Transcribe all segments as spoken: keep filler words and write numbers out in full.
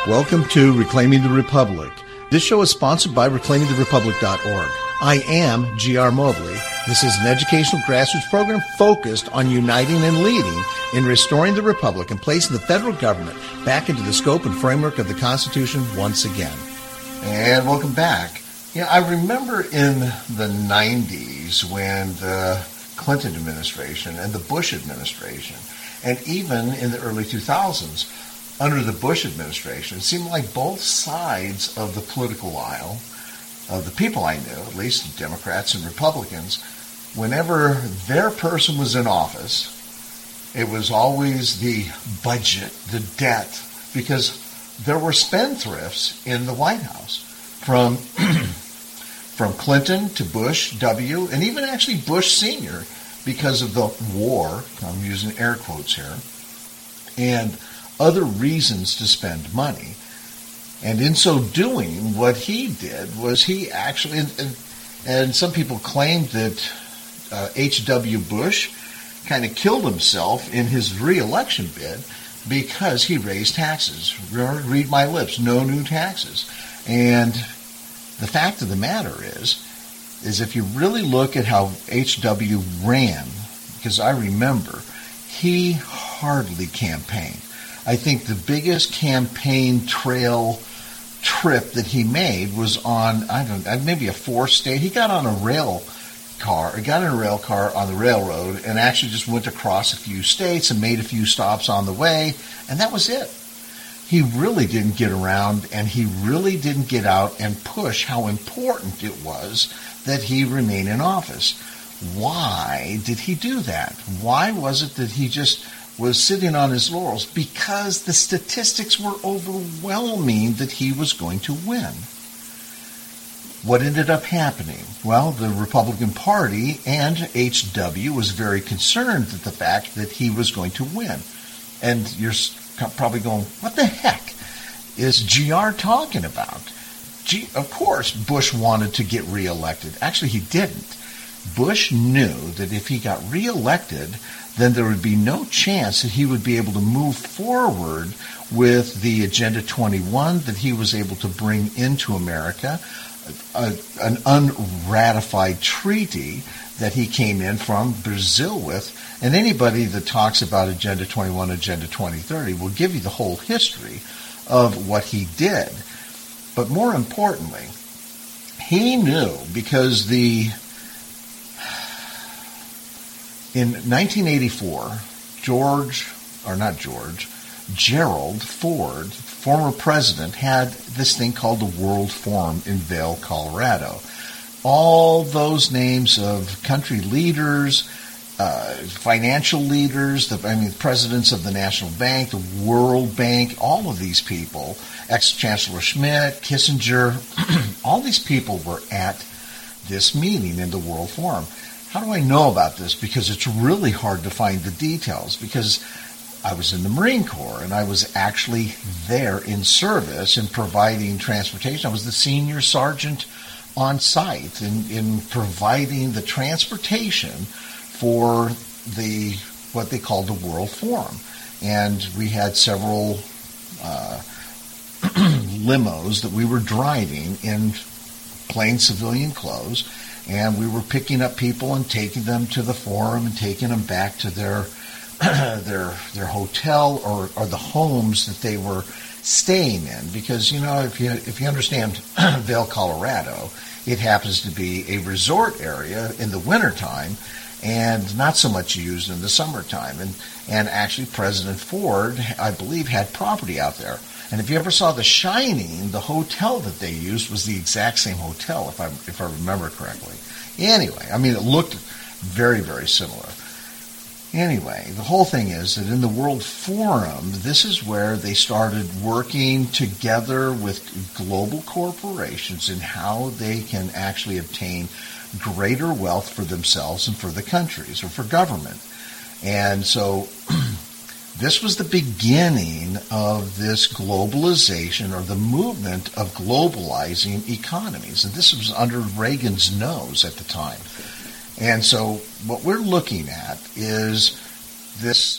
Welcome to Reclaiming the Republic. This show is sponsored by reclaiming the republic dot org. I am G R. Mobley. This is an educational grassroots program focused on uniting and leading in restoring the republic and placing the federal government back into the scope and framework of the Constitution once again. And welcome back. You know, I remember in the nineties when the Clinton administration and the Bush administration, and even in the early two thousands, under the Bush administration, it seemed like both sides of the political aisle, of the people I knew, at least Democrats and Republicans, whenever their person was in office, it was always the budget, the debt, because there were spendthrifts in the White House, from from Clinton to Bush W, and even actually Bush Senior, because of the war, I'm using air quotes here, and other reasons to spend money. And in so doing, what he did was he actually, and, and some people claimed that uh, H W. Bush kind of killed himself in his re-election bid because he raised taxes. Read my lips, no new taxes. And the fact of the matter is, is if you really look at how H W ran, because I remember, he hardly campaigned. I think the biggest campaign trail trip that he made was on, I don't know, maybe a four-state. He got on a rail car, he got in a rail car on the railroad and actually just went across a few states and made a few stops on the way, and that was it. He really didn't get around, and he really didn't get out and push how important it was that he remain in office. Why did he do that? Why was it that he just was sitting on his laurels? Because the statistics were overwhelming that he was going to win. What ended up happening? Well, the Republican Party and H W was very concerned at the fact that he was going to win. And you're probably going, what the heck is G R talking about? G- of course, Bush wanted to get reelected. Actually, he didn't. Bush knew that if he got reelected, then there would be no chance that he would be able to move forward with the Agenda twenty-one that he was able to bring into America, a, an unratified treaty that he came in from Brazil with. And anybody that talks about Agenda twenty-one, Agenda twenty thirty will give you the whole history of what he did. But more importantly, he knew, because the in nineteen eighty-four, George, or not George, Gerald Ford, former president, had this thing called the World Forum in Vail, Colorado. All those names of country leaders, uh, financial leaders, the, I mean, presidents of the National Bank, the World Bank, all of these people, ex-Chancellor Schmidt, Kissinger, all these people were at this meeting in the World Forum. How do I know about this? Because it's really hard to find the details, because I was in the Marine Corps and I was actually there in service and providing transportation. I was the senior sergeant on site in, in providing the transportation for the what they called the World Forum. And we had several uh, limos that we were driving in plain civilian clothes, and we were picking up people and taking them to the forum and taking them back to their their their hotel or, or the homes that they were staying in. Because, you know, if you if you understand Vail, Colorado, it happens to be a resort area in the wintertime and not so much used in the summertime. And and actually President Ford, I believe, had property out there. And if you ever saw The Shining, the hotel that they used was the exact same hotel, if I if I remember correctly. Anyway, I mean, it looked very, very similar. Anyway, the whole thing is that in the World Forum, this is where they started working together with global corporations in how they can actually obtain greater wealth for themselves and for the countries or for government. And so this was the beginning of this globalization, or the movement of globalizing economies. And this was under Reagan's nose at the time. And so what we're looking at is this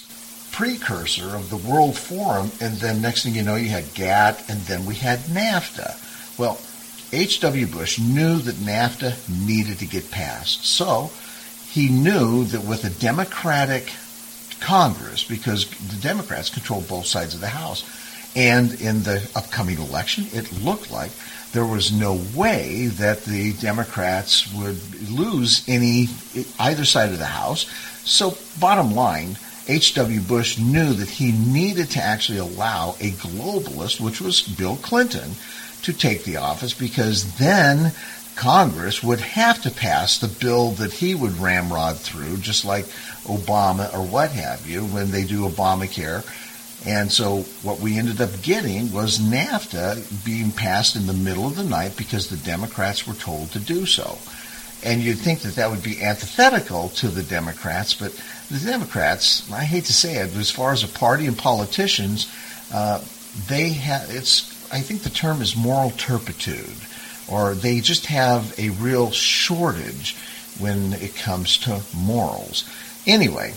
precursor of the World Forum, and then next thing you know, you had GATT, and then we had NAFTA. Well, H W. Bush knew that NAFTA needed to get passed. So he knew that with a Democratic Congress, because the Democrats control both sides of the House, and in the upcoming election, it looked like there was no way that the Democrats would lose any either side of the House. So bottom line, H W. Bush knew that he needed to actually allow a globalist, which was Bill Clinton, to take the office, because then Congress would have to pass the bill that he would ramrod through, just like Obama or what have you, when they do Obamacare. And so what we ended up getting was NAFTA being passed in the middle of the night because the Democrats were told to do so. And you'd think that that would be antithetical to the Democrats, but the Democrats, I hate to say it, but as far as a party and politicians, uh, they have, it's, I think the term is moral turpitude, or they just have a real shortage when it comes to morals. Anyway,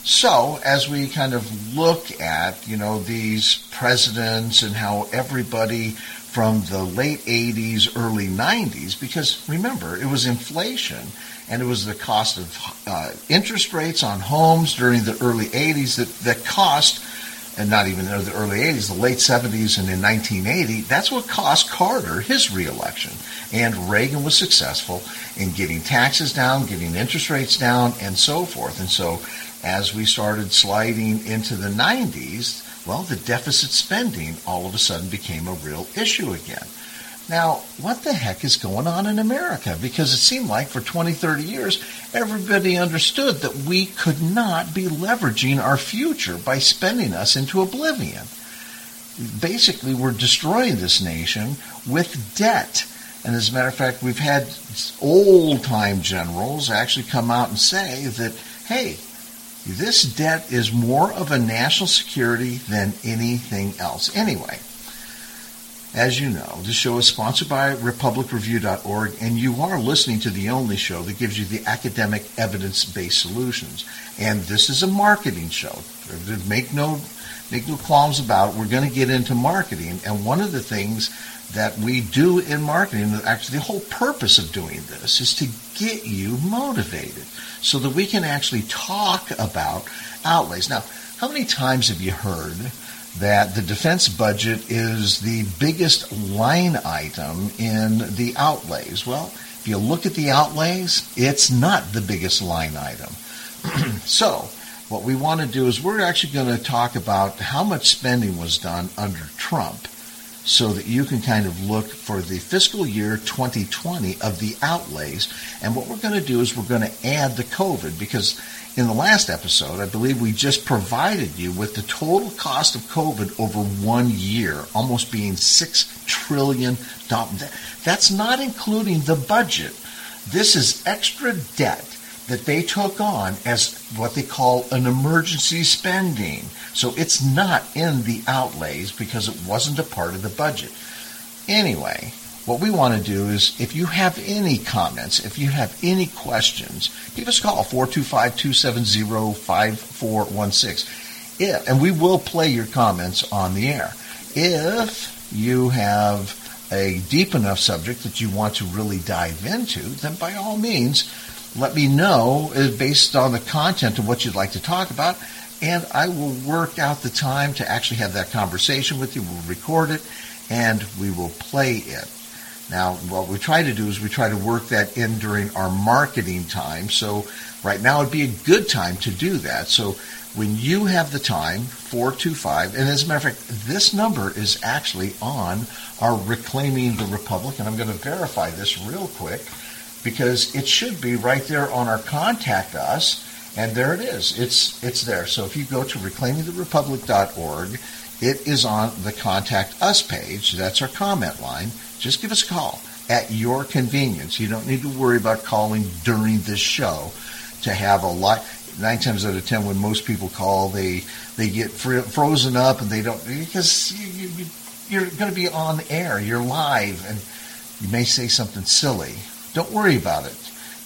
so as we kind of look at, you know, these presidents and how everybody from the late eighties, early nineties, because remember, it was inflation and it was the cost of uh, interest rates on homes during the early eighties that, that cost, and not even in the early eighties, the late seventies and in nineteen eighty, that's what cost Carter his reelection. And Reagan was successful in getting taxes down, getting interest rates down, and so forth. And so as we started sliding into the nineties, well, the deficit spending all of a sudden became a real issue again. Now, what the heck is going on in America? Because it seemed like for twenty, thirty years, everybody understood that we could not be leveraging our future by spending us into oblivion. Basically, we're destroying this nation with debt. And as a matter of fact, we've had old-time generals actually come out and say that, hey, this debt is more of a national security than anything else. Anyway, as you know, this show is sponsored by Republic Review dot org, and you are listening to the only show that gives you the academic evidence-based solutions. And this is a marketing show. Make no, make no qualms about it. We're going to get into marketing, and one of the things that we do in marketing, actually the whole purpose of doing this, is to get you motivated so that we can actually talk about outlays. Now, how many times have you heard that the defense budget is the biggest line item in the outlays? Well, if you look at the outlays, it's not the biggest line item. So what we want to do is we're actually going to talk about how much spending was done under Trump, so that you can kind of look for the fiscal year twenty twenty of the outlays. And what we're going to do is we're going to add the COVID, because in the last episode, I believe we just provided you with the total cost of COVID over one year, almost being six trillion dollars. That's not including the budget. This is extra debt that they took on as what they call an emergency spending. So it's not in the outlays because it wasn't a part of the budget. Anyway, what we want to do is, if you have any comments, if you have any questions, give us a call, four two five, two seven zero, five four one six. Yeah, and we will play your comments on the air. If you have a deep enough subject that you want to really dive into, then by all means, let me know based on the content of what you'd like to talk about, and I will work out the time to actually have that conversation with you. We'll record it, and we will play it. Now, what we try to do is we try to work that in during our marketing time, so right now would be a good time to do that. So when you have the time, four two five, and as a matter of fact, this number is actually on our Reclaiming the Republic, and I'm going to verify this real quick, because it should be right there on our Contact Us, and there it is. It's it's there. So if you go to reclaiming the republic dot org, it is on the Contact Us page. That's our comment line. Just give us a call at your convenience. You don't need to worry about calling during this show to have a lot. Nine times out of ten, when most people call, they they get fr- frozen up, and they don't, because you, you, you're going to be on air. You're live, and you may say something silly. Don't worry about it.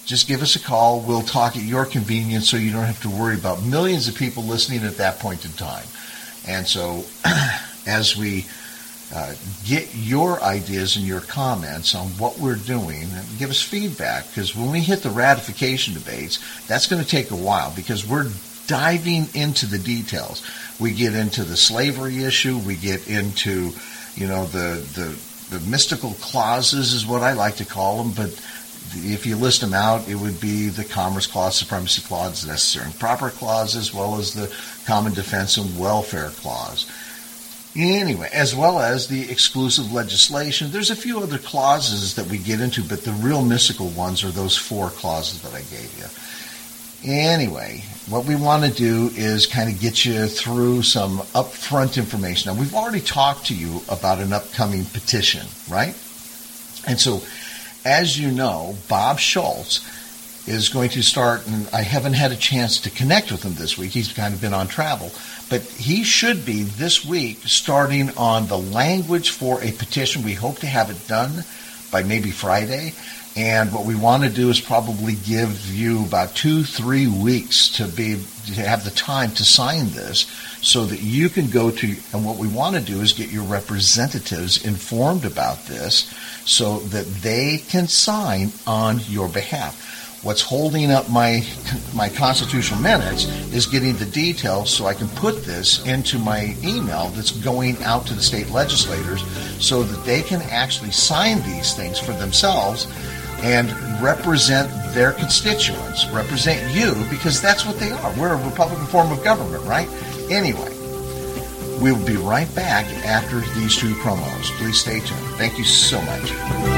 just give us a call. We'll talk at your convenience so you don't have to worry about millions of people listening at that point in time. And so as we uh, get your ideas and your comments on what we're doing, give us feedback, because when we hit the ratification debates, that's going to take a while because we're diving into the details. We get into the slavery issue. We get into, you know, the, the, the mystical clauses is what I like to call them, but if you list them out, it would be the Commerce Clause, Supremacy Clause, Necessary and Proper Clause, as well as the Common Defense and Welfare Clause. Anyway, as well as the exclusive legislation. There's a few other clauses that we get into, but the real mystical ones are those four clauses that I gave you. Anyway, what we want to do is kind of get you through some upfront information. Now, we've already talked to you about an upcoming petition, right? And so, as you know, Bob Schultz is going to start, and I haven't had a chance to connect with him this week. He's kind of been on travel. But he should be this week starting on the language for a petition. We hope to have it done by maybe Friday. And what we want to do is probably give you about two, three weeks to be to have the time to sign this so that you can go to, and what we want to do is get your representatives informed about this so that they can sign on your behalf. What's holding up my my constitutional minutes is getting the details so I can put this into my email that's going out to the state legislators so that they can actually sign these things for themselves and represent their constituents, represent you, because that's what they are. We're a Republican form of government, right? Anyway, we'll be right back after these two promos. Please stay tuned. Thank you so much.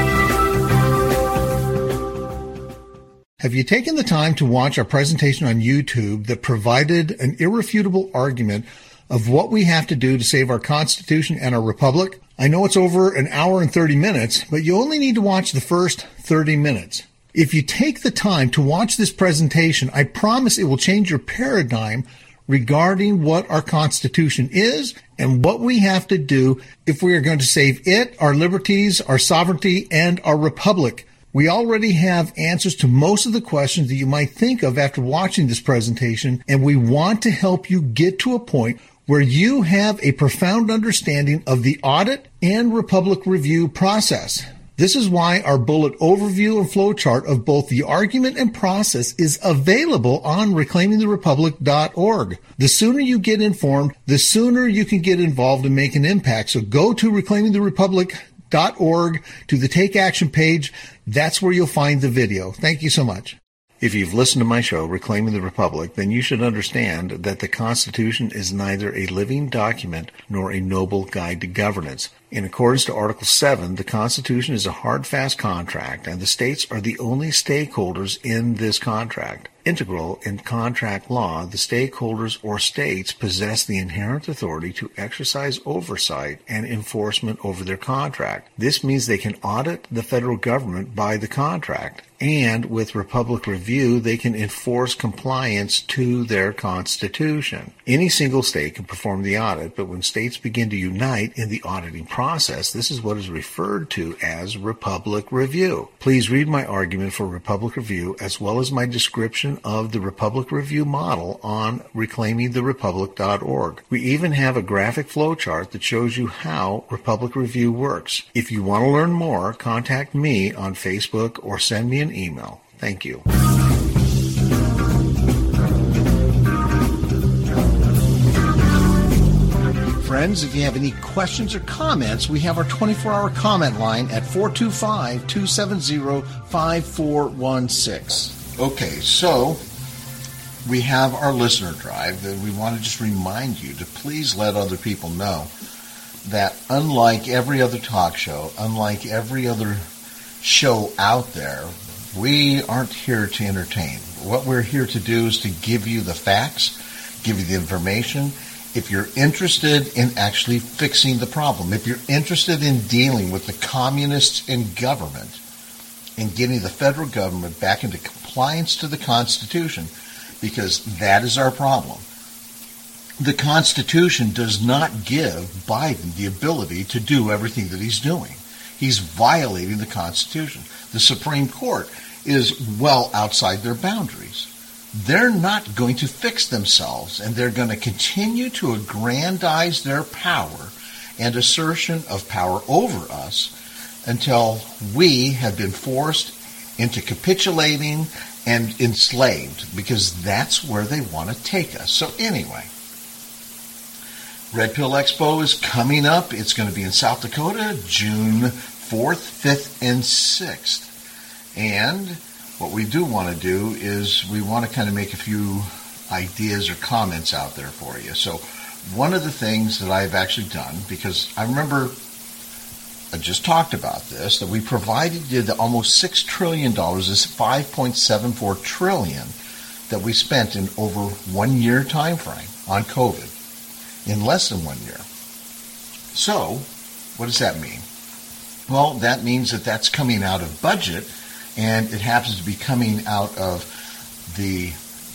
Have you taken the time to watch our presentation on YouTube that provided an irrefutable argument of what we have to do to save our Constitution and our Republic? I know it's over an hour and thirty minutes, but you only need to watch the first thirty minutes. If you take the time to watch this presentation, I promise it will change your paradigm regarding what our Constitution is and what we have to do if we are going to save it, our liberties, our sovereignty, and our Republic. We already have answers to most of the questions that you might think of after watching this presentation, and we want to help you get to a point where you have a profound understanding of the audit and Republic review process. This is why our bullet overview and flowchart of both the argument and process is available on reclaiming the republic dot org. The sooner you get informed, the sooner you can get involved and make an impact. So go to reclaiming the republic dot org to the Take Action page. That's where you'll find the video. Thank you so much. If you've listened to my show, Reclaiming the Republic, then you should understand that the Constitution is neither a living document nor a noble guide to governance. In accordance to Article seven, the Constitution is a hard, fast contract, and the states are the only stakeholders in this contract. Integral in contract law, the stakeholders or states possess the inherent authority to exercise oversight and enforcement over their contract. This means they can audit the federal government by the contract, and with Republic Review, they can enforce compliance to their Constitution. Any single state can perform the audit, but when states begin to unite in the auditing process, this is what is referred to as Republic Review. Please read my argument for Republic Review as well as my description of the Republic Review model on reclaiming the republic dot org. We even have a graphic flowchart that shows you how Republic Review works. If you want to learn more, contact me on Facebook or send me an email. Thank you. Friends, if you have any questions or comments, we have our twenty-four hour comment line at four two five, two seven zero, five four one six. Okay, so we have our listener drive that we want to just remind you to please let other people know that unlike every other talk show, unlike every other show out there, we aren't here to entertain. What we're here to do is to give you the facts, give you the information. If you're interested in actually fixing the problem, if you're interested in dealing with the communists in government and getting the federal government back into compliance to the Constitution, because that is our problem. The Constitution does not give Biden the ability to do everything that he's doing. He's violating the Constitution. The Supreme Court is well outside their boundaries. They're not going to fix themselves, and they're going to continue to aggrandize their power and assertion of power over us until we have been forced into capitulating and enslaved, because that's where they want to take us. So anyway, Red Pill Expo is coming up. It's going to be in South Dakota, June fourth, fifth, and sixth. And what we do want to do is we want to kind of make a few ideas or comments out there for you. So one of the things that I've actually done, because I remember I just talked about this, that we provided you the almost six trillion dollars, this five point seven four trillion dollars that we spent in over one year time frame on COVID, in less than one year. So what does that mean? Well, that means that that's coming out of budget, and it happens to be coming out of the,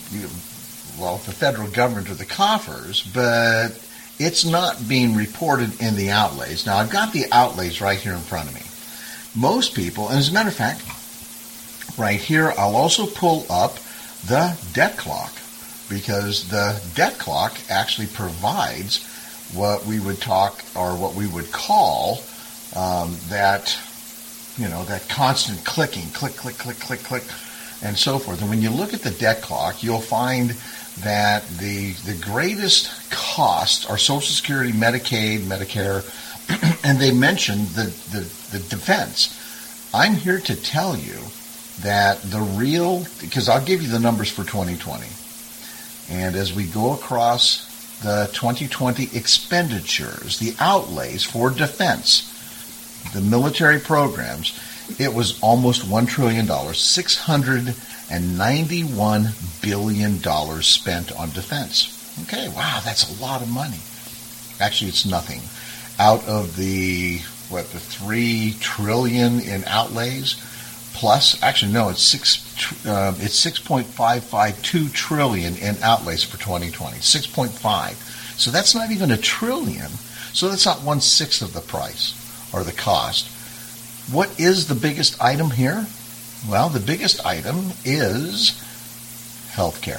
well, the federal government or the coffers, but it's not being reported in the outlays. Now, I've got the outlays right here in front of me. Most people, and as a matter of fact, right here, I'll also pull up the debt clock, because the debt clock actually provides what we would talk, or what we would call um, that, you know, that constant clicking, click, click, click, click, click, and so forth. And when you look at the debt clock, you'll find that the the greatest costs are Social Security, Medicaid, Medicare, and they mentioned the, the, the defense. I'm here to tell you that the real, because I'll give you the numbers for twenty twenty, and as we go across the twenty twenty expenditures, the outlays for defense, the military programs, it was almost one trillion dollars, six hundred ninety-one billion dollars spent on defense. Okay, wow, that's a lot of money. Actually, it's nothing. Out of the, what, the three trillion dollars in outlays, plus, actually, no, it's six, uh, it's six point five five two trillion dollars in outlays for twenty twenty, six point five. So that's not even a trillion. So that's not one-sixth of the price or the cost. What is the biggest item here? Well, the biggest item is healthcare.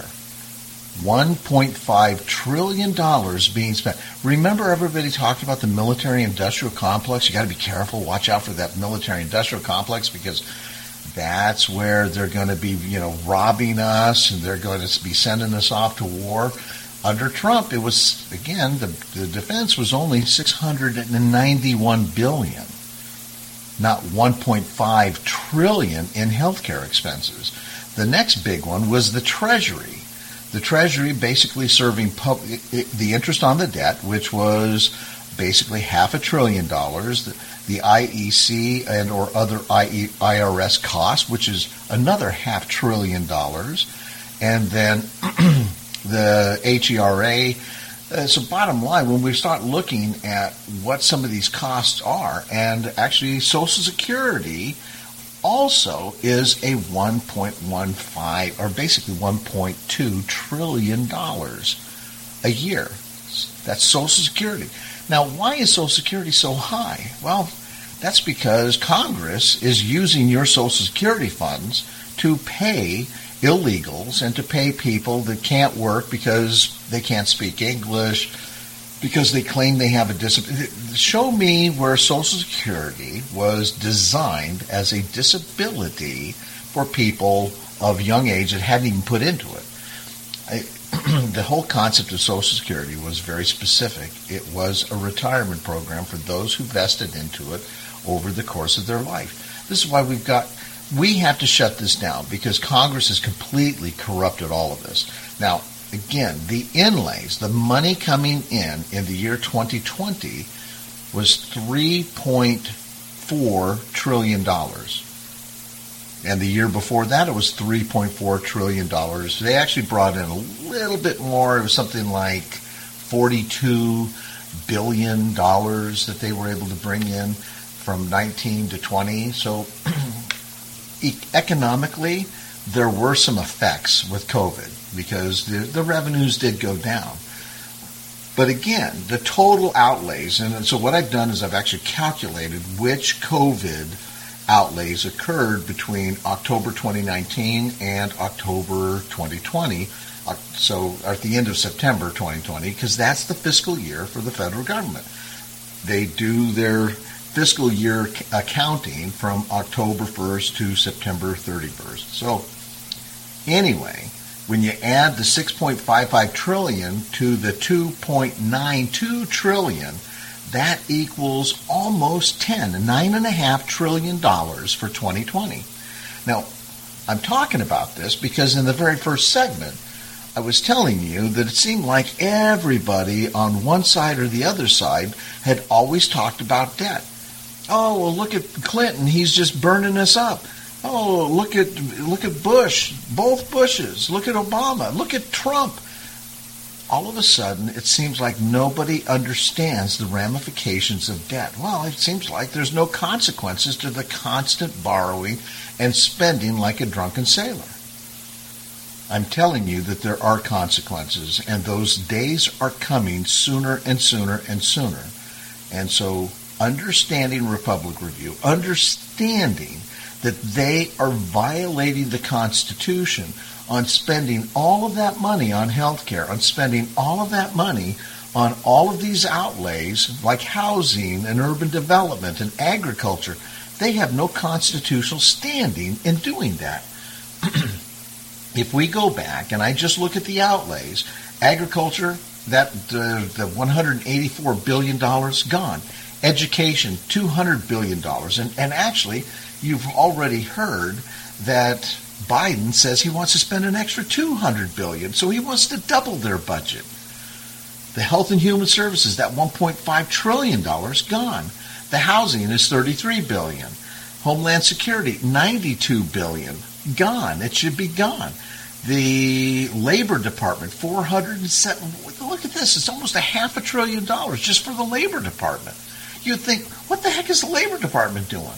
one point five trillion dollars being spent. Remember, everybody talked about the military-industrial complex? You got to be careful. Watch out for that military-industrial complex, because that's where they're going to be, you know, robbing us, and they're going to be sending us off to war. Under Trump, it was, again, the, the defense was only six hundred ninety-one billion dollars. Not one point five trillion dollars in healthcare expenses. The next big one was the Treasury. The Treasury basically serving pub- the interest on the debt, which was basically half a trillion dollars. The, the I E C and or other I R S costs, which is another half trillion dollars. And then the H E R A. Uh, so bottom line, when we start looking at what some of these costs are, and actually Social Security also is a one point one five, or basically one point two trillion dollars a year. That's Social Security. Now, why is Social Security so high? Well, that's because Congress is using your Social Security funds to pay illegals and to pay people that can't work because they can't speak English, because they claim they have a disability. Show me where Social Security was designed as a disability for people of young age that hadn't even put into it. I, the whole concept of Social Security was very specific. It was a retirement program for those who vested into it over the course of their life. This is why we've got We have to shut this down, because Congress has completely corrupted all of this. Now, again, the inlays, the money coming in in the year twenty twenty was three point four trillion dollars. And the year before that, it was three point four trillion dollars. They actually brought in a little bit more. It was something like forty-two billion dollars that they were able to bring in from nineteen to twenty. So economically, there were some effects with COVID, because the, the revenues did go down. But again, the total outlays, and so what I've done is I've actually calculated which COVID outlays occurred between October twenty nineteen and October twenty twenty, so at the end of September twenty twenty, because that's the fiscal year for the federal government. They do their fiscal year accounting from October first to September thirty-first. So anyway, when you add the six point five five trillion to the two point nine two trillion, that equals almost ten, nine and a half trillion dollars for twenty twenty. Now, I'm talking about this because in the very first segment, I was telling you that it seemed like everybody on one side or the other side had always talked about debt. Oh, well, look at Clinton. He's just burning us up. Oh, look at look at Bush, both Bushes. Look at Obama. Look at Trump. All of a sudden, it seems like nobody understands the ramifications of debt. Well, it seems like there's no consequences to the constant borrowing and spending like a drunken sailor. I'm telling you that there are consequences, and those days are coming sooner and sooner and sooner. And so understanding Republic Review, understanding that they are violating the Constitution on spending all of that money on health care, on spending all of that money on all of these outlays like housing and urban development and agriculture. They have no constitutional standing in doing that. If we go back and I just look at the outlays, agriculture, that uh, the one hundred eighty-four billion dollars gone. Education, two hundred billion dollars. And, and actually, you've already heard that Biden says he wants to spend an extra two hundred billion dollars, so he wants to double their budget. The Health and Human Services, that one point five trillion dollars gone. The housing is thirty-three billion dollars. Homeland Security, ninety-two billion dollars gone. It should be gone. The Labor Department, four hundred seven. Look at this. It's almost a half a trillion dollars just for the Labor Department. You'd think, what the heck is the Labor Department doing?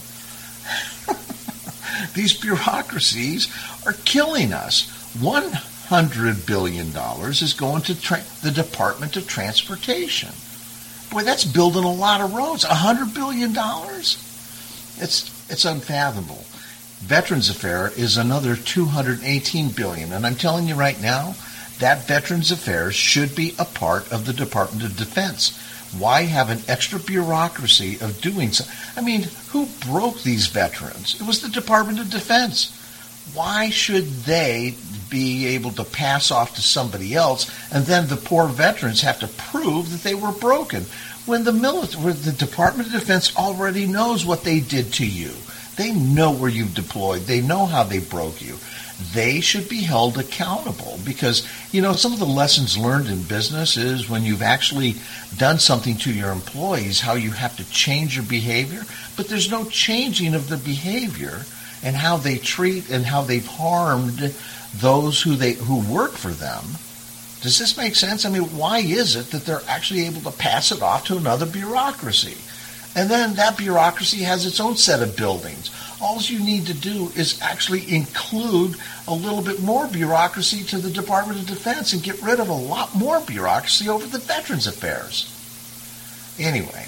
These bureaucracies are killing us. one hundred billion dollars is going to tra- the Department of Transportation. Boy, that's building a lot of roads. one hundred billion dollars? It's, it's unfathomable. Veterans Affairs is another two hundred eighteen billion dollars. And I'm telling you right now, that Veterans Affairs should be a part of the Department of Defense. Why have an extra bureaucracy of doing so? I mean, who broke these veterans? It was the Department of Defense. Why should they be able to pass off to somebody else, and then the poor veterans have to prove that they were broken when the military, when the Department of Defense already knows what they did to you? They know where you've deployed. They know how they broke you. They should be held accountable because, you know, some of the lessons learned in business is when you've actually done something to your employees, how you have to change your behavior, but there's no changing of the behavior and how they treat and how they've harmed those who they who work for them. Does this make sense? I mean, why is it that they're actually able to pass it off to another bureaucracy? And then that bureaucracy has its own set of buildings. All you need to do is actually include a little bit more bureaucracy to the Department of Defense and get rid of a lot more bureaucracy over the Veterans Affairs. Anyway,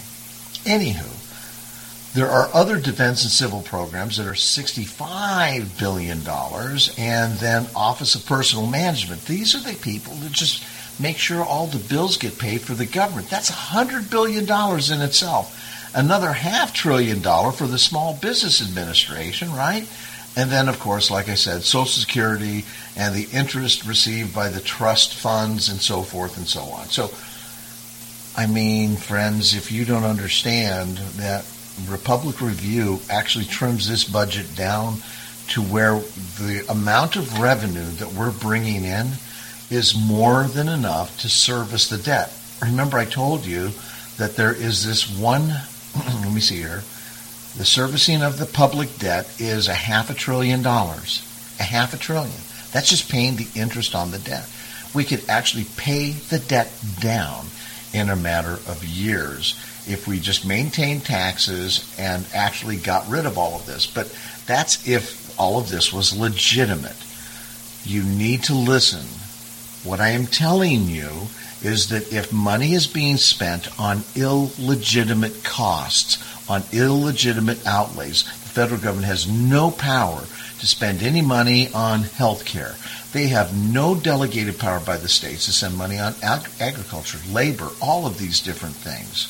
anywho, there are other defense and civil programs that are sixty-five billion dollars, and then Office of Personnel Management. These are the people that just make sure all the bills get paid for the government. That's one hundred billion dollars in itself. Another half trillion dollar for the Small Business Administration, right? And then, of course, like I said, Social Security and the interest received by the trust funds and so forth and so on. So, I mean, friends, if you don't understand that Republic Review actually trims this budget down to where the amount of revenue that we're bringing in is more than enough to service the debt. Remember, I told you that there is this one... Let me see here. The servicing of the public debt is a half a trillion dollars. A half a trillion. That's just paying the interest on the debt. We could actually pay the debt down in a matter of years if we just maintained taxes and actually got rid of all of this. But that's if all of this was legitimate. You need to listen What I am telling you is that if money is being spent on illegitimate costs, on illegitimate outlays, the federal government has no power to spend any money on health care. They have no delegated power by the states to spend money on ag- agriculture, labor, all of these different things.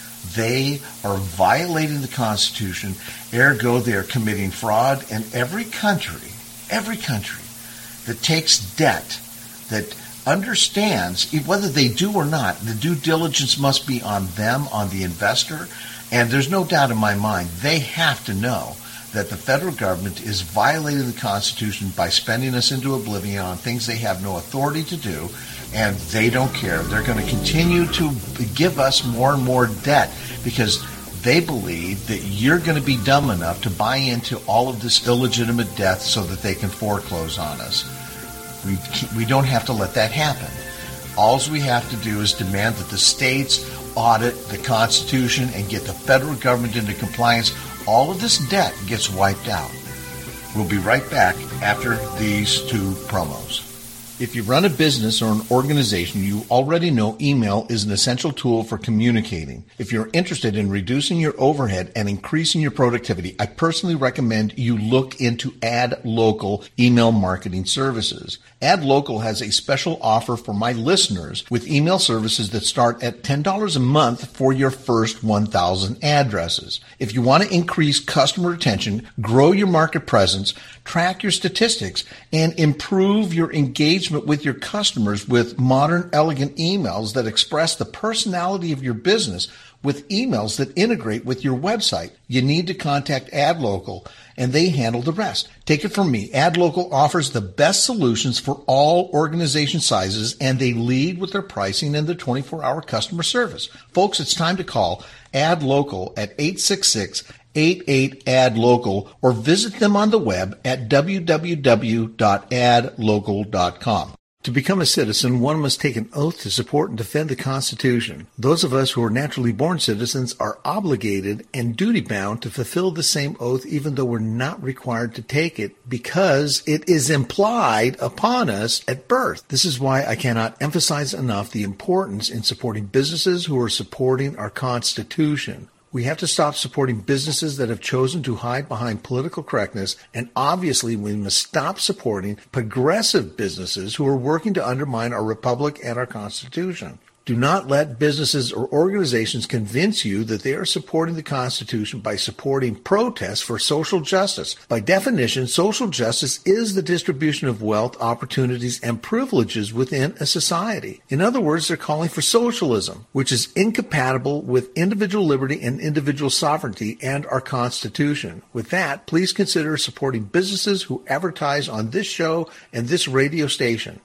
They are violating the Constitution, ergo they are committing fraud, and every country, every country that takes debt, that understands, whether they do or not, the due diligence must be on them, on the investor, and there's no doubt in my mind, they have to know that the federal government is violating the Constitution by spending us into oblivion on things they have no authority to do, and they don't care. They're going to continue to give us more and more debt because they believe that you're going to be dumb enough to buy into all of this illegitimate debt so that they can foreclose on us. We we don't have to let that happen. All we have to do is demand that the states audit the Constitution and get the federal government into compliance. All of this debt gets wiped out. We'll be right back after these two promos. If you run a business or an organization, you already know email is an essential tool for communicating. If you're interested in reducing your overhead and increasing your productivity, I personally recommend you look into AdLocal email marketing services. AdLocal has a special offer for my listeners with email services that start at ten dollars a month for your first one thousand addresses. If you want to increase customer retention, grow your market presence, track your statistics, and improve your engagement with your customers with modern, elegant emails that express the personality of your business with emails that integrate with your website, you need to contact AdLocal, and they handle the rest. Take it from me. AdLocal offers the best solutions for all organization sizes, and they lead with their pricing and their twenty-four hour customer service. Folks, it's time to call AdLocal at eight six six, eight eight, A D local or visit them on the web at w w w dot ad local dot com. To become a citizen, one must take an oath to support and defend the Constitution. Those of us who are naturally born citizens are obligated and duty-bound to fulfill the same oath even though we're not required to take it because it is implied upon us at birth. This is why I cannot emphasize enough the importance in supporting businesses who are supporting our Constitution. We have to stop supporting businesses that have chosen to hide behind political correctness, and obviously we must stop supporting progressive businesses who are working to undermine our republic and our Constitution. Do not let businesses or organizations convince you that they are supporting the Constitution by supporting protests for social justice. By definition, social justice is the distribution of wealth, opportunities, and privileges within a society. In other words, they're calling for socialism, which is incompatible with individual liberty and individual sovereignty and our Constitution. With that, please consider supporting businesses who advertise on this show and this radio station.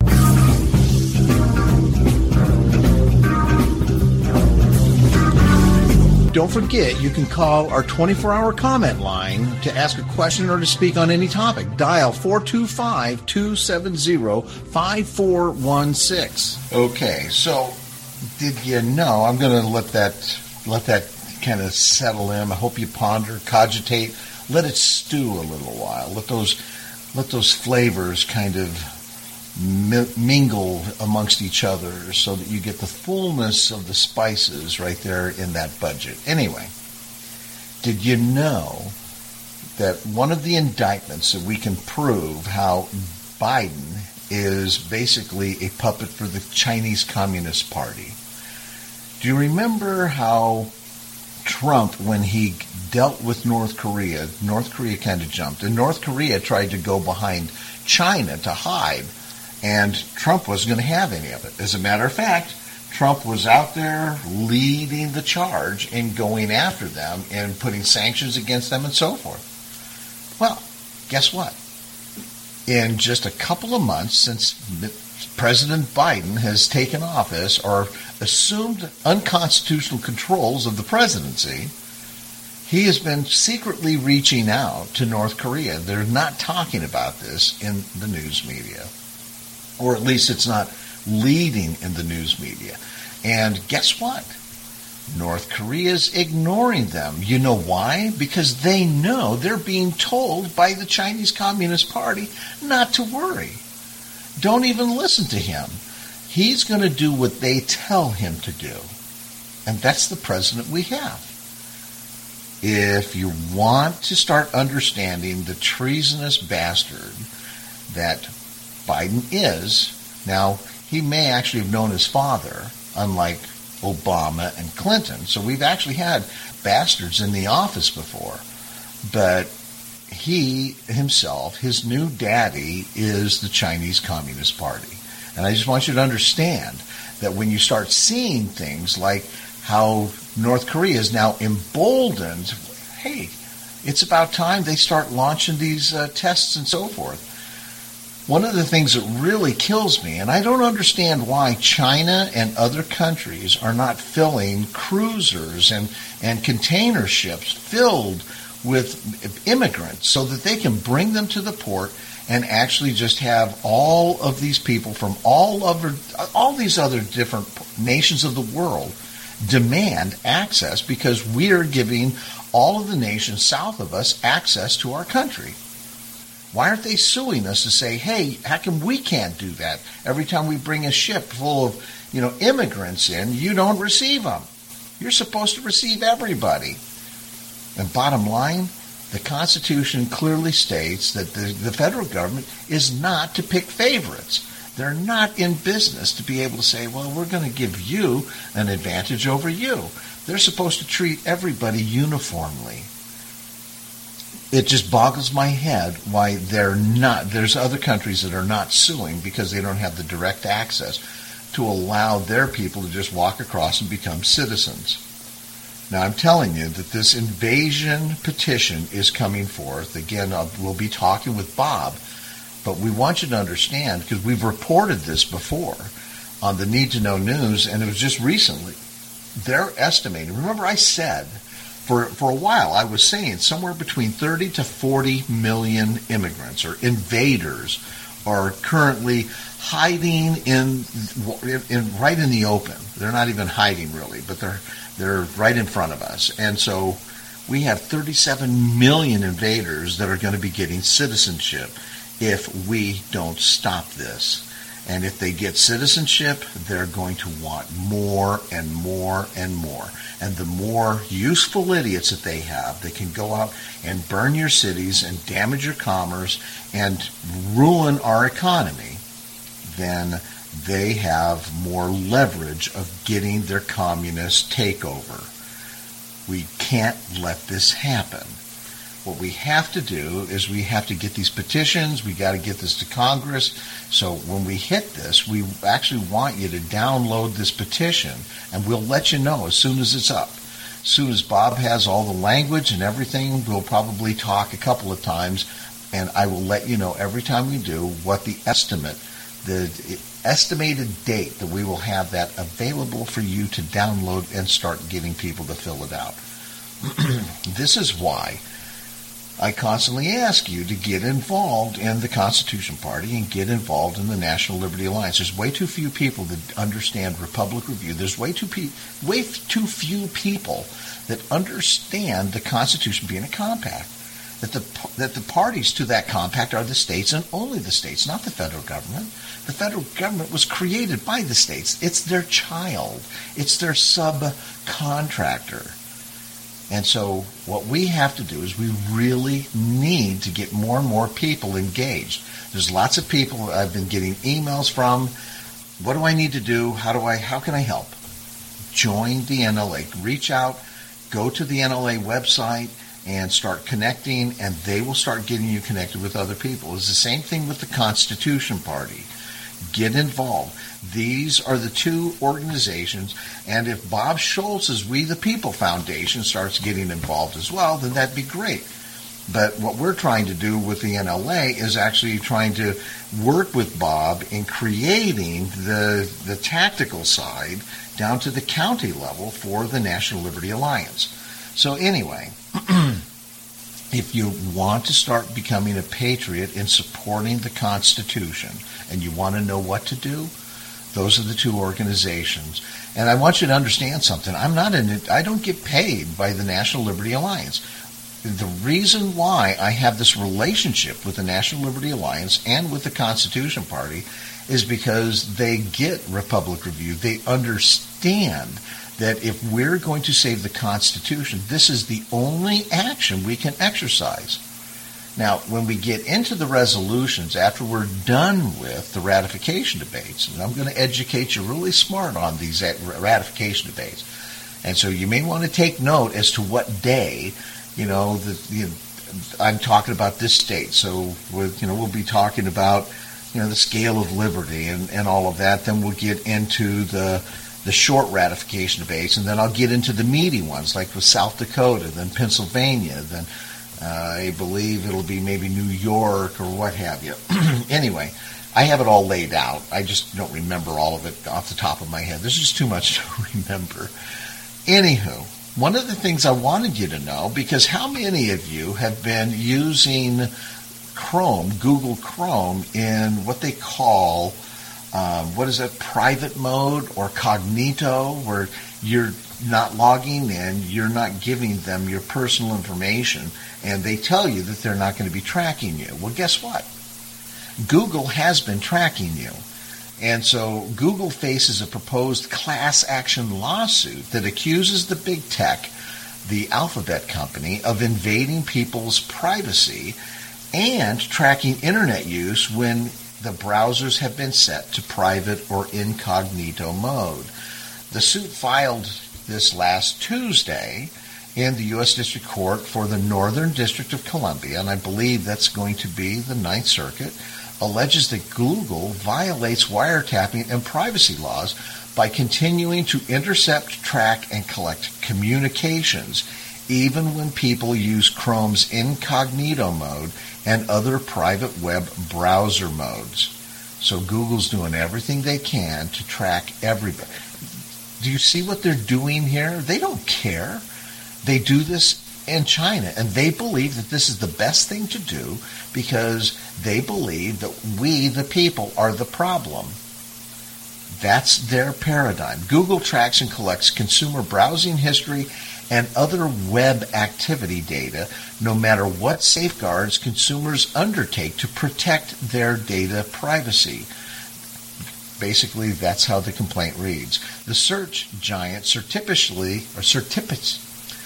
Don't forget, you can call our twenty-four hour comment line to ask a question or to speak on any topic. Dial four two five, two seven zero, five four one six. Okay, so did you know, I'm going to let that let that kind of settle in. I hope you ponder, cogitate, let it stew a little while. Let those let those flavors kind of mingle amongst each other so that you get the fullness of the spices right there in that budget. Anyway, did you know that one of the indictments that we can prove how Biden is basically a puppet for the Chinese Communist Party? Do you remember how Trump, when he dealt with North Korea, North Korea kind of jumped, and North Korea tried to go behind China to hide, and Trump wasn't going to have any of it. As a matter of fact, Trump was out there leading the charge and going after them and putting sanctions against them and so forth. Well, guess what? In just a couple of months since President Biden has taken office or assumed unconstitutional controls of the presidency, he has been secretly reaching out to North Korea. They're not talking about this in the news media. Or at least it's not leading in the news media. And guess what? North Korea's ignoring them. You know why? Because they know they're being told by the Chinese Communist Party not to worry. Don't even listen to him. He's going to do what they tell him to do. And that's the president we have. If you want to start understanding the treasonous bastard that Biden is, now, he may actually have known his father, unlike Obama and Clinton. So we've actually had bastards in the office before. But he himself, his new daddy, is the Chinese Communist Party. And I just want you to understand that when you start seeing things like how North Korea is now emboldened, hey, it's about time they start launching these uh, tests and so forth. One of the things that really kills me, and I don't understand why China and other countries are not filling cruisers and, and container ships filled with immigrants so that they can bring them to the port and actually just have all of these people from all over, all these other different nations of the world demand access, because we're giving all of the nations south of us access to our country. Why aren't they suing us to say, hey, how come we can't do that? Every time we bring a ship full of, you know, immigrants in, you don't receive them. You're supposed to receive everybody. And bottom line, the Constitution clearly states that the, the federal government is not to pick favorites. They're not in business to be able to say, well, we're going to give you an advantage over you. They're supposed to treat everybody uniformly. It just boggles my head why they're not. There's other countries that are not suing because they don't have the direct access to allow their people to just walk across and become citizens. Now, I'm telling you that this invasion petition is coming forth. Again, I'll, we'll be talking with Bob, but we want you to understand, because we've reported this before on the Need to Know News, and it was just recently. They're estimating. Remember, I said for for a while I was saying somewhere between thirty to forty million immigrants or invaders are currently hiding in, in right in the open. They're not even hiding really, but they're they're right in front of us. And so we have thirty-seven million invaders that are going to be getting citizenship if we don't stop this. And if they get citizenship, they're going to want more and more and more. And the more useful idiots that they have, they can go out and burn your cities and damage your commerce and ruin our economy, then they have more leverage of getting their communist takeover. We can't let this happen. What we have to do is we have to get these petitions. We got to get this to Congress. So when we hit this, we actually want you to download this petition, and we'll let you know as soon as it's up. As soon as Bob has all the language and everything, we'll probably talk a couple of times, and I will let you know every time we do what the estimate, the estimated date that we will have that available for you to download and start getting people to fill it out. This is why I constantly ask you to get involved in the Constitution Party and get involved in the National Liberty Alliance. There's way too few people that understand Republic Review. There's way too pe- way too few people that understand the Constitution being a compact. That the that the parties to that compact are the states and only the states, not the federal government. The federal government was created by the states. It's their child. It's their subcontractor. And so what we have to do is we really need to get more and more people engaged. There's lots of people I've been getting emails from. What do I need to do? How do I? How can I help? Join the N L A. Reach out. Go to the N L A website and start connecting, and they will start getting you connected with other people. It's the same thing with the Constitution Party. Get involved. These are the two organizations, and if Bob Schultz's We the People Foundation starts getting involved as well, then that'd be great. But what we're trying to do with the N L A is actually trying to work with Bob in creating the, the tactical side down to the county level for the National Liberty Alliance. So anyway, if you want to start becoming a patriot in supporting the Constitution and you want to know what to do, those are the two organizations. And I want you to understand something. I'm not in it. I don't get paid by the National Liberty Alliance. the reason why I have this relationship with the National Liberty Alliance and with the Constitution Party is because they get Republic Review. They understand that if we're going to save the Constitution, this is the only action we can exercise. Now, when we get into the resolutions, after we're done with the ratification debates, and I'm going to educate you really smart on these ratification debates, and so you may want to take note as to what day, you know, the, you know I'm talking about this state. So, we're, you know, we'll be talking about, you know, the scale of liberty and, and all of that. Then we'll get into the the short ratification debates, and then I'll get into the meaty ones, like with South Dakota, then Pennsylvania, then uh, I believe it'll be maybe New York or what have you. Anyway, I have it all laid out. I just don't remember all of it off the top of my head. There's just too much to remember. Anywho, one of the things I wanted you to know, because how many of you have been using Chrome, Google Chrome, in what they call, um, what is it, private mode or cognito, where you're not logging in, you're not giving them your personal information, and they tell you that they're not going to be tracking you. Well, guess what? Google has been tracking you. And so Google faces a proposed class action lawsuit that accuses the big tech, the Alphabet company, of invading people's privacy and tracking internet use when the browsers have been set to private or incognito mode. The suit filed this last Tuesday in the U S District Court for the Northern District of Columbia, and I believe that's going to be the Ninth Circuit, alleges that Google violates wiretapping and privacy laws by continuing to intercept, track, and collect communications, even when people use Chrome's incognito mode and other private web browser modes. So Google's doing everything they can to track everybody. Do you see what they're doing here? They don't care. They do this in China, and they believe that this is the best thing to do because they believe that we, the people, are the problem. That's their paradigm. Google tracks and collects consumer browsing history and other web activity data, no matter what safeguards consumers undertake to protect their data privacy. Basically, that's how the complaint reads. The search giant surreptitiously, or surreptitiously,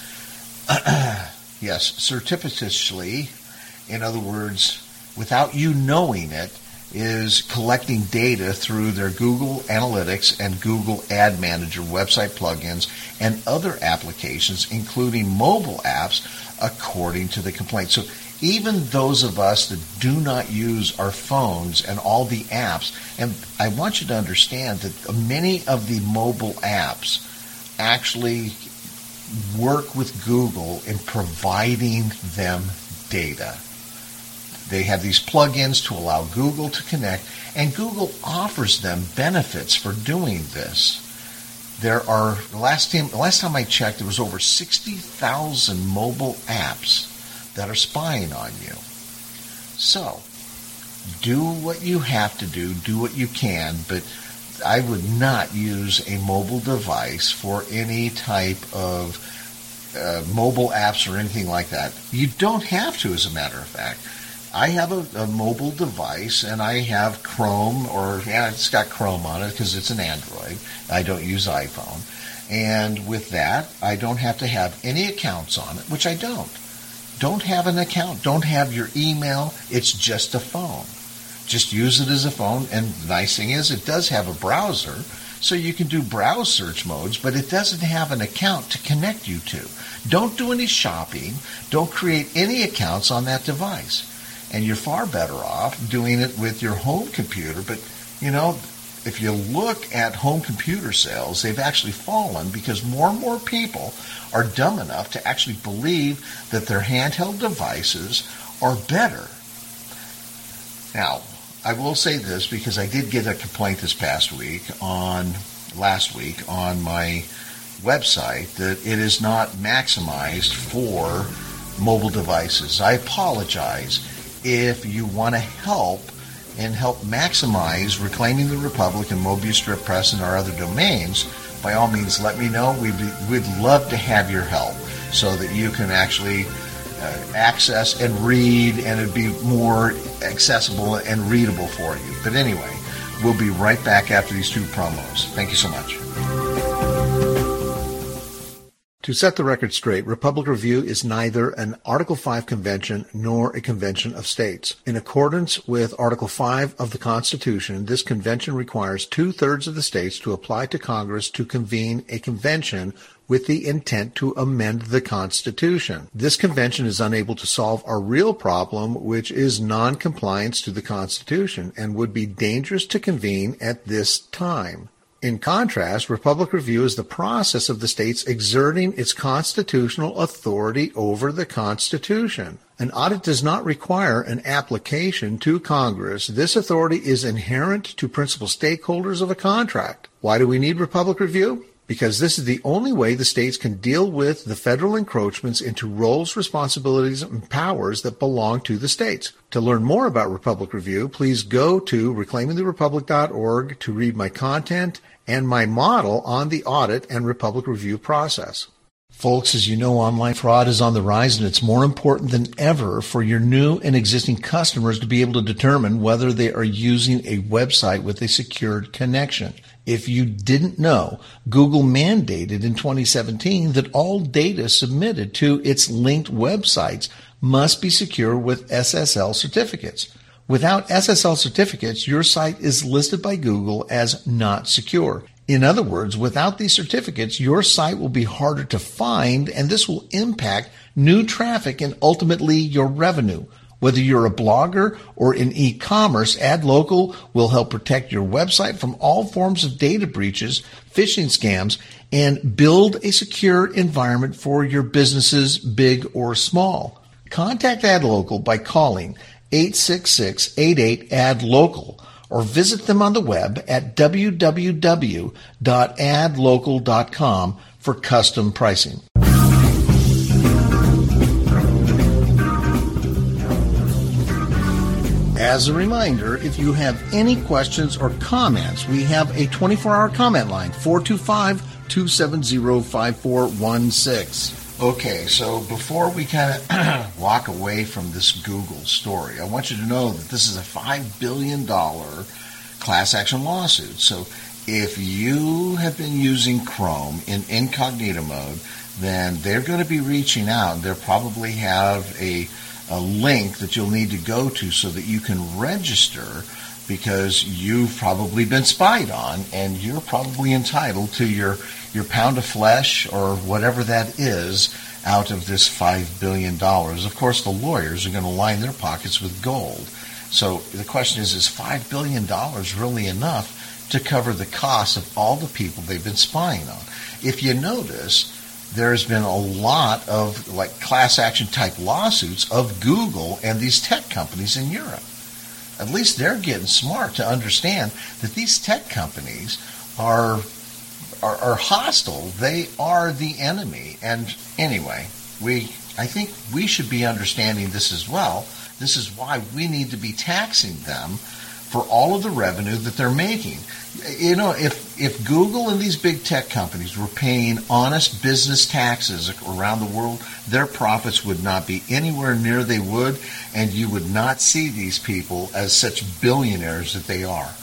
yes, surreptitiously, in other words, without you knowing it, is collecting data through their Google Analytics and Google Ad Manager website plugins and other applications, including mobile apps, according to the complaint. So even those of us that do not use our phones and all the apps, and I want you to understand that many of the mobile apps actually work with Google in providing them data. They have these plugins to allow Google to connect, and Google offers them benefits for doing this. There are, the last time, the last time I checked, there was over sixty thousand mobile apps that are spying on you. So, do what you have to do, do what you can, but I would not use a mobile device for any type of uh, mobile apps or anything like that. You don't have to, as a matter of fact. I have a, a mobile device, and I have Chrome, or yeah, it's got Chrome on it because it's an Android. I don't use iPhone. And with that, I don't have to have any accounts on it, which I don't. Don't have an account. Don't have your email. It's just a phone. Just use it as a phone. And the nice thing is it does have a browser, so you can do browse search modes, but it doesn't have an account to connect you to. Don't do any shopping. Don't create any accounts on that device. And you're far better off doing it with your home computer. But, you know, if you look at home computer sales, they've actually fallen because more and more people are dumb enough to actually believe that their handheld devices are better. Now, I will say this because I did get a complaint this past week on, last week on my website that it is not maximized for mobile devices. I apologize. If you want to help and help maximize Reclaiming the Republic and Mobius Strip Press and our other domains, by all means let me know. We'd, be, we'd love to have your help so that you can actually uh, access and read, and it'd be more accessible and readable for you. But anyway, we'll be right back after these two promos. Thank you so much. To set the record straight, Republic Review is neither an Article five convention nor a convention of states. In accordance with Article five of the Constitution, this convention requires two-thirds of the states to apply to Congress to convene a convention with the intent to amend the Constitution. This convention is unable to solve our real problem, which is non-compliance to the Constitution, and would be dangerous to convene at this time. In contrast, Republic Review is the process of the states exerting its constitutional authority over the Constitution. An audit does not require an application to Congress. This authority is inherent to principal stakeholders of a contract. Why do we need Republic Review? Because this is the only way the states can deal with the federal encroachments into roles, responsibilities, and powers that belong to the states. To learn more about Republic Review, please go to reclaiming the republic dot org to read my content and my model on the audit and Republic Review process. Folks, as you know, online fraud is on the rise, and it's more important than ever for your new and existing customers to be able to determine whether they are using a website with a secured connection. If you didn't know, Google mandated in twenty seventeen that all data submitted to its linked websites must be secure with S S L certificates. Without S S L certificates, your site is listed by Google as not secure. In other words, without these certificates, your site will be harder to find, and this will impact new traffic and ultimately your revenue. Whether you're a blogger or in e-commerce, AdLocal will help protect your website from all forms of data breaches, phishing scams, and build a secure environment for your businesses, big or small. Contact AdLocal by calling eight six six, eight eight, A D local or visit them on the web at w w w dot ad local dot com for custom pricing. As a reminder, if you have any questions or comments, we have a twenty-four hour comment line, four two five, two seven zero, five four one six. Okay, so before we kind of walk away from this Google story, I want you to know that this is a five billion dollars class action lawsuit. So if you have been using Chrome in incognito mode, then they're going to be reaching out. They'll probably have a, a link that you'll need to go to so that you can register, because you've probably been spied on and you're probably entitled to your, your pound of flesh or whatever that is out of this five billion dollars. Of course, the lawyers are going to line their pockets with gold. So the question is, is five billion dollars really enough to cover the cost of all the people they've been spying on? If you notice, there's been a lot of like class action type lawsuits of Google and these tech companies in Europe. At least they're getting smart to understand that these tech companies are, are are hostile. They are the enemy. And anyway, we I think we should be understanding this as well. This is why we need to be taxing them for all of the revenue that they're making. You know, if if Google and these big tech companies were paying honest business taxes around the world, their profits would not be anywhere near they would, and you would not see these people as such billionaires that they are.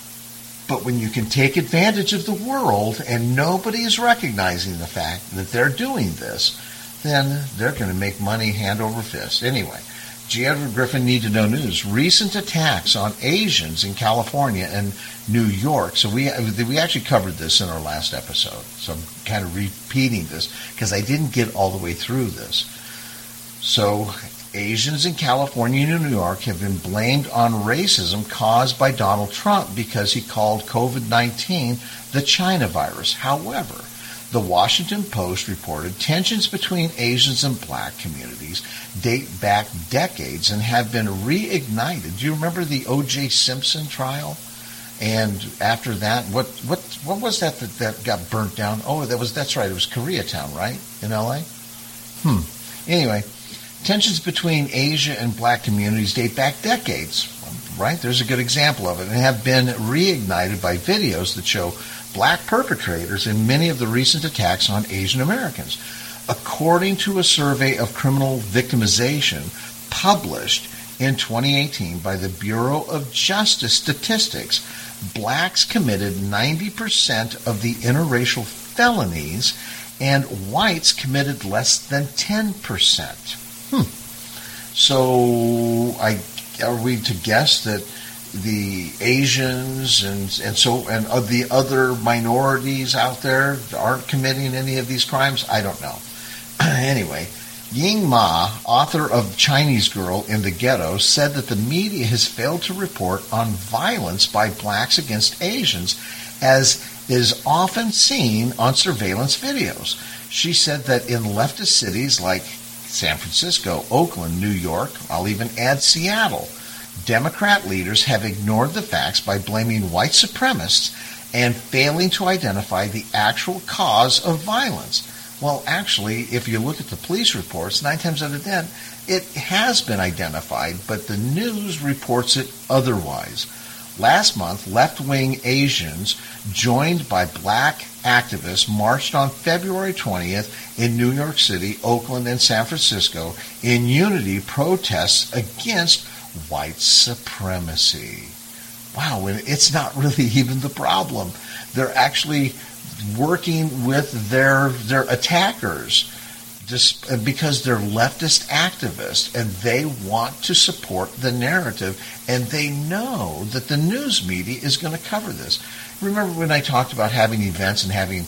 But when you can take advantage of the world and nobody is recognizing the fact that they're doing this, then they're going to make money hand over fist. Anyway, G. Edward Griffin Need to Know News. Recent attacks on Asians in California and New York. So we we actually covered this in our last episode. So I'm kind of repeating this because I didn't get all the way through this. So Asians in California and New York have been blamed on racism caused by Donald Trump because he called covid nineteen the China virus. However, the Washington Post reported tensions between Asians and black communities date back decades and have been reignited. Do you remember the O J Simpson trial? And after that, what what what was that that, that got burnt down? Oh, that was that's right. It was Koreatown, right, in L A? Hmm. Anyway, tensions between Asia and black communities date back decades, right? There's a good example of it, and have been reignited by videos that show black perpetrators in many of the recent attacks on Asian Americans. According to a survey of criminal victimization published in twenty eighteen by the Bureau of Justice Statistics, blacks committed ninety percent of the interracial felonies, and whites committed less than ten percent. Hmm. So, I, are we to guess that the Asians and and so and of the other minorities out there aren't committing any of these crimes? I don't know. Anyway, Ying Ma, author of Chinese Girl in the Ghetto, said that the media has failed to report on violence by blacks against Asians, as is often seen on surveillance videos. She said that in leftist cities like San Francisco, Oakland, New York, I'll even add Seattle, Democrat leaders have ignored the facts by blaming white supremacists and failing to identify the actual cause of violence. Well, actually, if you look at the police reports, nine times out of ten, it has been identified, but the news reports it otherwise. Last month, left-wing Asians, joined by black activists, marched on February twentieth in New York City, Oakland, and San Francisco in unity protests against white supremacy. Wow, and it's not really even the problem. They're actually working with their their attackers just because they're leftist activists and they want to support the narrative, and they know that the news media is going to cover this. Remember when I talked about having events and having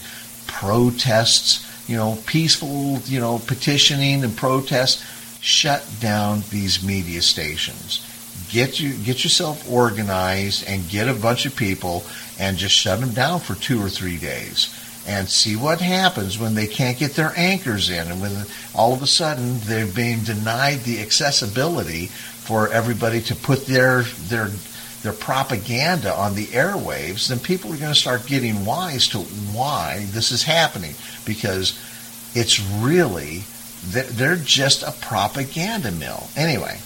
protests, you know, peaceful, you know, petitioning and protests? Shut down these media stations. Get you get yourself organized and get a bunch of people and just shut them down for two or three days and see what happens when they can't get their anchors in, and when all of a sudden they're being denied the accessibility for everybody to put their their their propaganda on the airwaves. Then people are going to start getting wise to why this is happening, because it's really, they're just a propaganda mill. Anyway.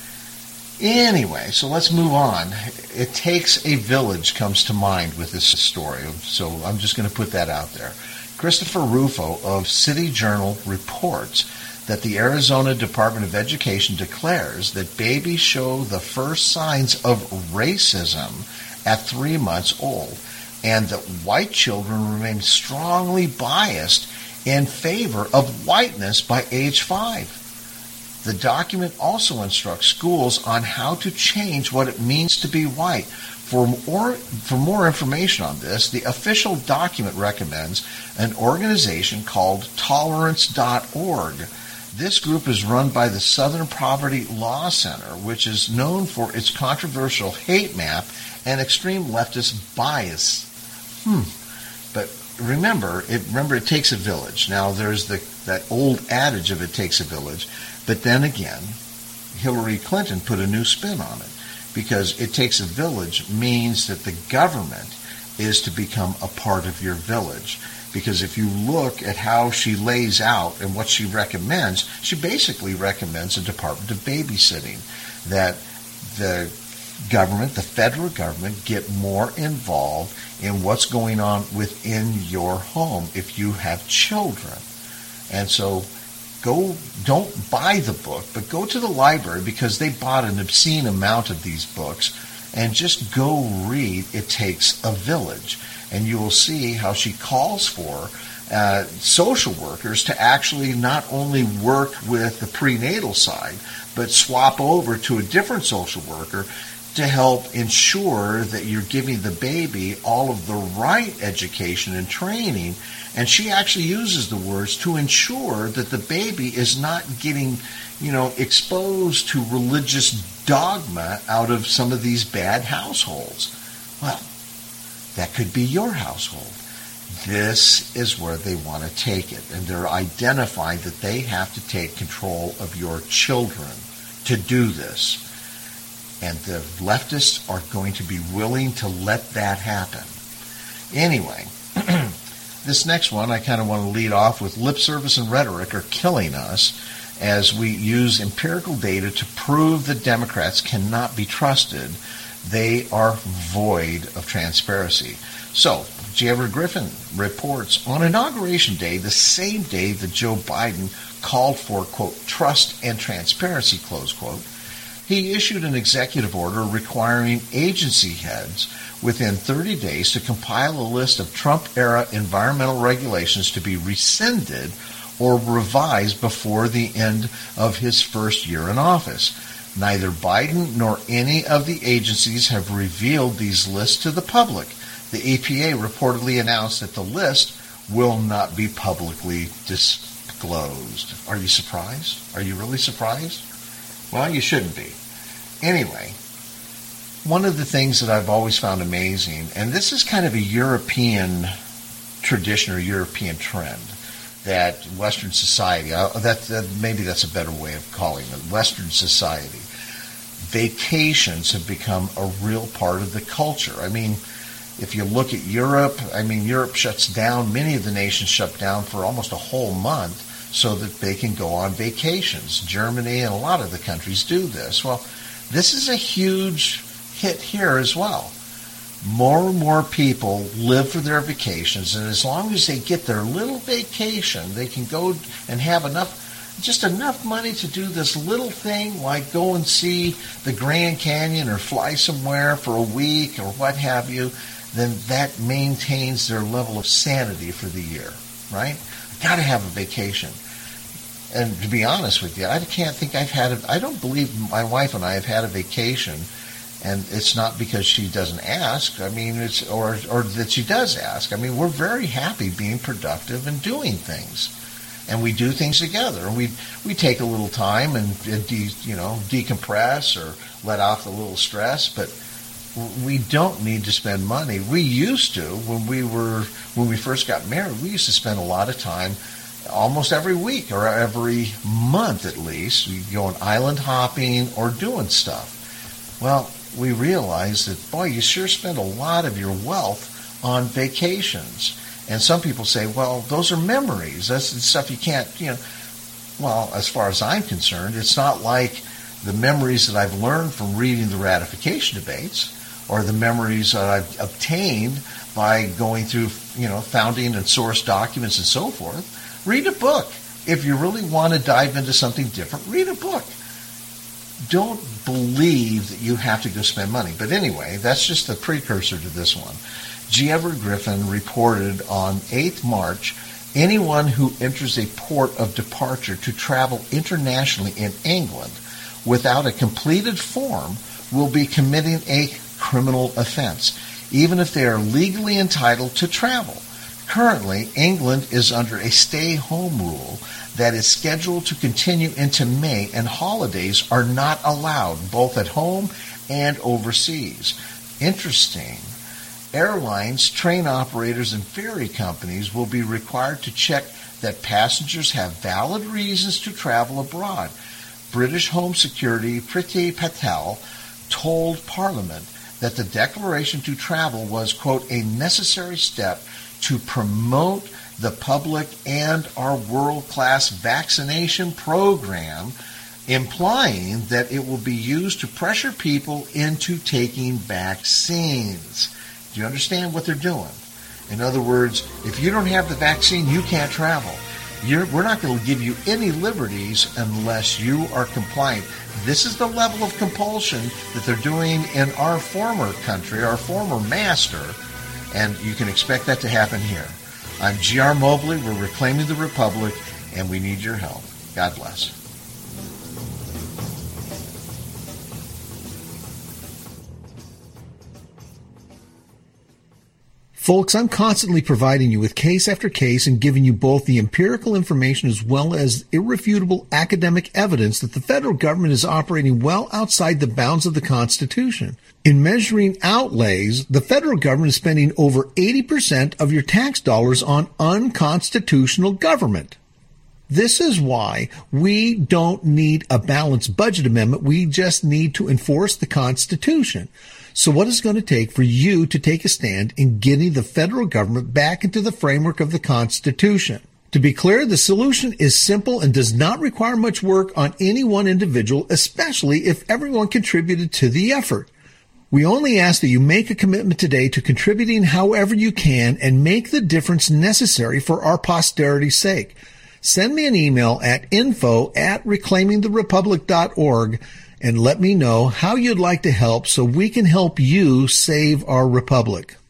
Anyway, so let's move on. It Takes a Village comes to mind with this story, so I'm just going to put that out there. Christopher Rufo of City Journal reports that the Arizona Department of Education declares that babies show the first signs of racism at three months old, and that white children remain strongly biased in favor of whiteness by age five. The document also instructs schools on how to change what it means to be white. For more, for more information on this, the official document recommends an organization called tolerance dot org. This group is run by the Southern Poverty Law Center, which is known for its controversial hate map and extreme leftist bias. Hmm. But remember, it remember it takes a village. Now, there's the that old adage of it takes a village. But then again, Hillary Clinton put a new spin on it, because it takes a village means that the government is to become a part of your village. Because if you look at how she lays out and what she recommends, she basically recommends a department of babysitting, that the government, the federal government, get more involved in what's going on within your home if you have children. And so Go, don't buy the book, but go to the library, because they bought an obscene amount of these books, and just go read It Takes a Village. And you will see how she calls for uh, social workers to actually not only work with the prenatal side, but swap over to a different social worker to help ensure that you're giving the baby all of the right education and training. And she actually uses the words to ensure that the baby is not getting, you know, exposed to religious dogma out of some of these bad households. Well, that could be your household. This is where they want to take it. And they're identifying that they have to take control of your children to do this. And the leftists are going to be willing to let that happen. Anyway, this next one I kind of want to lead off with. Lip service and rhetoric are killing us as we use empirical data to prove that Democrats cannot be trusted. They are void of transparency. So, J. Edward Griffin reports on Inauguration Day, the same day that Joe Biden called for, quote, trust and transparency, close quote, he issued an executive order requiring agency heads within thirty days to compile a list of Trump-era environmental regulations to be rescinded or revised before the end of his first year in office. Neither Biden nor any of the agencies have revealed these lists to the public. The E P A reportedly announced that the list will not be publicly disclosed. Are you surprised? Are you really surprised? Well, you shouldn't be. Anyway, one of the things that I've always found amazing, and this is kind of a European tradition or European trend, that Western society, uh, that, that maybe that's a better way of calling it, Western society, vacations have become a real part of the culture. I mean, if you look at Europe, I mean, Europe shuts down, many of the nations shut down for almost a whole month so that they can go on vacations. Germany and a lot of the countries do this. Well, this is a huge hit here as well. More and more people live for their vacations, and as long as they get their little vacation, they can go and have enough, just enough money to do this little thing, like go and see the Grand Canyon or fly somewhere for a week or what have you, then that maintains their level of sanity for the year, right? Got to have a vacation. And to be honest with you, I can't think I've had a, I don't believe my wife and I have had a vacation, and it's not because she doesn't ask. I mean, it's or or that she does ask. I mean, we're very happy being productive and doing things, and we do things together. And we we take a little time and, and de, you know decompress or let off a little stress, but we don't need to spend money. We used to when we were when we first got married. We used to spend a lot of time. Almost every week or every month at least, we go on island hopping or doing stuff. Well, we realize that, boy, you sure spend a lot of your wealth on vacations. And some people say, well, those are memories. That's the stuff you can't, you know. Well, as far as I'm concerned, it's not like the memories that I've learned from reading the ratification debates or the memories that I've obtained by going through, you know, founding and source documents and so forth. Read a book. If you really want to dive into something different, read a book. Don't believe that you have to go spend money. But anyway, that's just the precursor to this one. J. Edward Griffin reported on eighth of March, anyone who enters a port of departure to travel internationally in England without a completed form will be committing a criminal offense, even if they are legally entitled to travel. Currently, England is under a stay-home rule that is scheduled to continue into May, and holidays are not allowed, both at home and overseas. Interesting. Airlines, train operators, and ferry companies will be required to check that passengers have valid reasons to travel abroad. British Home Secretary Priti Patel told Parliament that the declaration to travel was, quote, a necessary step to promote the public and our world-class vaccination program, implying that it will be used to pressure people into taking vaccines. Do you understand what they're doing? In other words, if you don't have the vaccine, you can't travel. You're, we're not going to give you any liberties unless you are compliant. This is the level of compulsion that they're doing in our former country, our former master, and you can expect that to happen here. I'm G R Mobley. We're reclaiming the Republic, and we need your help. God bless. Folks, I'm constantly providing you with case after case and giving you both the empirical information as well as irrefutable academic evidence that the federal government is operating well outside the bounds of the Constitution. In measuring outlays, the federal government is spending over eighty percent of your tax dollars on unconstitutional government. This is why we don't need a balanced budget amendment. We just need to enforce the Constitution. So what is it going to take for you to take a stand in getting the federal government back into the framework of the Constitution? To be clear, the solution is simple and does not require much work on any one individual, especially if everyone contributed to the effort. We only ask that you make a commitment today to contributing however you can and make the difference necessary for our posterity's sake. Send me an email at info at reclaiming the republic dot org and let me know how you'd like to help so we can help you save our republic.